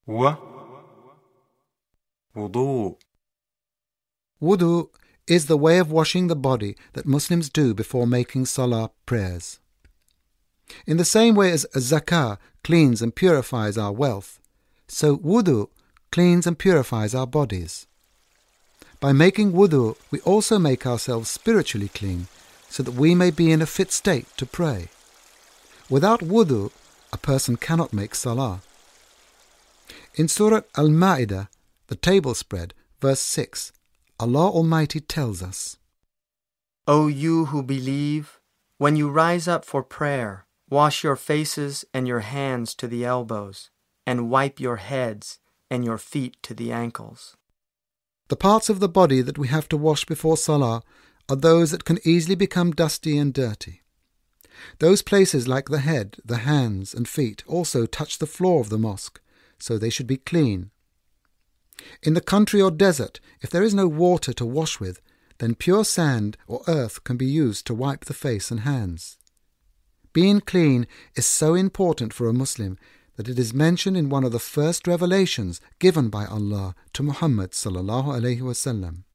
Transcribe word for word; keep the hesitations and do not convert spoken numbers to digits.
هو وضوء. Wudu is the way of washing the body that Muslims do before making salah prayers. In the same way as zakah cleans and purifies our wealth, so wudu cleans and purifies our bodies. By making wudu, we also make ourselves spiritually clean, so that we may be in a fit state to pray. Without wudu, a person cannot make salah. In Surah Al-Ma'idah, the table spread, verse six, Allah Almighty tells us, O you who believe, when you rise up for prayer, wash your faces and your hands to the elbows, and wipe your heads and your feet to the ankles. The parts of the body that we have to wash before salah are those that can easily become dusty and dirty. Those places like the head, the hands and feet also touch the floor of the mosque, so they should be clean. In the country or desert, if there is no water to wash with, then pure sand or earth can be used to wipe the face and hands. Being clean is so important for a Muslim that it is mentioned in one of the first revelations given by Allah to Muhammad sallallahu alaihi wasallam.